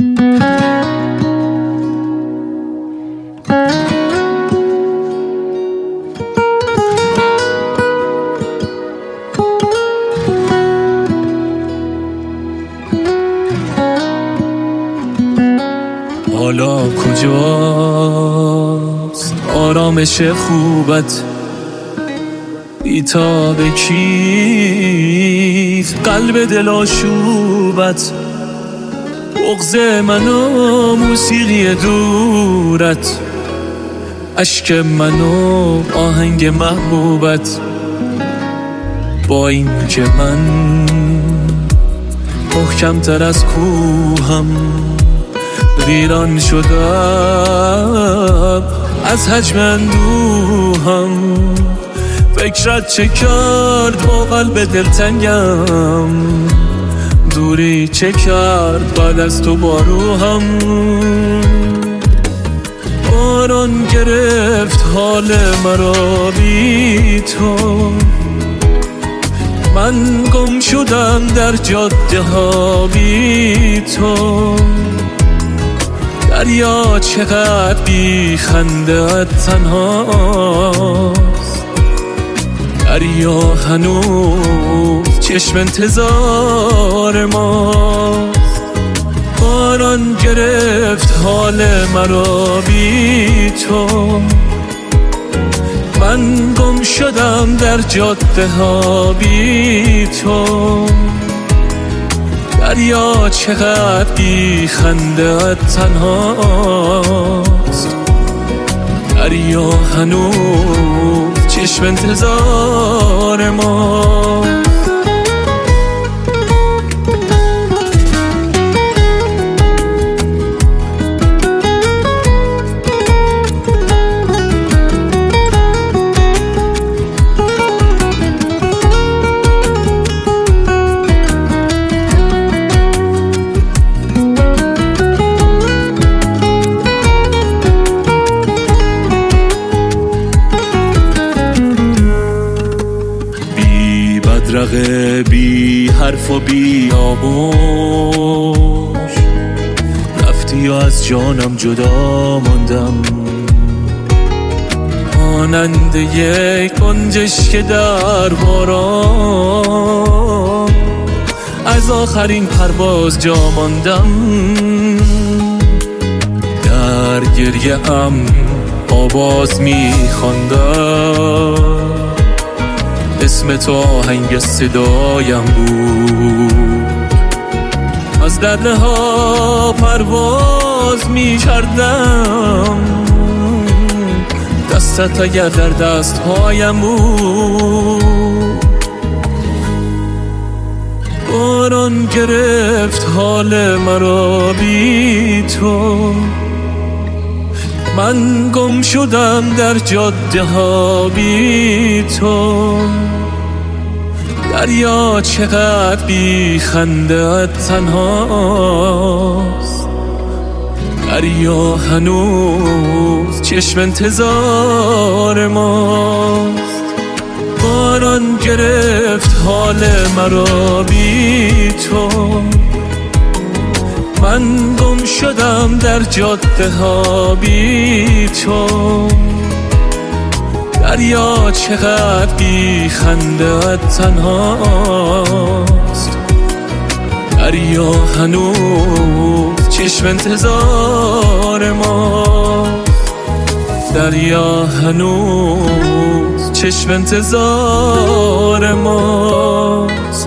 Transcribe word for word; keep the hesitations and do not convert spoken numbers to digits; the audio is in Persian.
حالا کجاست آرامش خوبت؟ بی‌تاب کیست قلب دلاشوبت؟ بغض من و موسیقی دورت، اشک من و آهنگ محبوبت. با این که من محکم‌تر از کوهم، ویران شدم از حجم اندوهم. فکرت چه کرد با قلب دلتنگم؟ دوری چه کرد بعد از تو با روحم؟ باران گرفت حال مرا بی تو، من گم شدم در جاده ها بی تو. دریا چقدر بی خنده تنهاست، دریا هنوز چشم انتظار ماست. باران گرفت حال مرا بی تو، من گم شدم در جاده ها بی تو. دریا چقدر بی خنده تنهاست، دریا هنوز چشم انتظار ما. بدرقه بی حرف و بی آغوش، رفتی و از جانم جدا ماندم. مانند یک گنجشک در باران، از آخرین پرواز جا ماندم. در گریه ام آواز می خواندم، اسم تو آهنگ صدایم بود. از دره ها پرواز می کردم، دستت اگر در دست هایم بود. باران گرفت حال مرا بی تو، من گم شدم در جاده ها بی تو. دریا چقدر بی خنده تنهاست، دریا هنوز چشم انتظار ماست. باران گرفت حال مرا بی تو، من گم شدم در جاده ها بی تو. دریا چقدر بی خنده تنهاست، دریا هنوز چشم انتظار ما. دریا هنوز چشم انتظار ماست.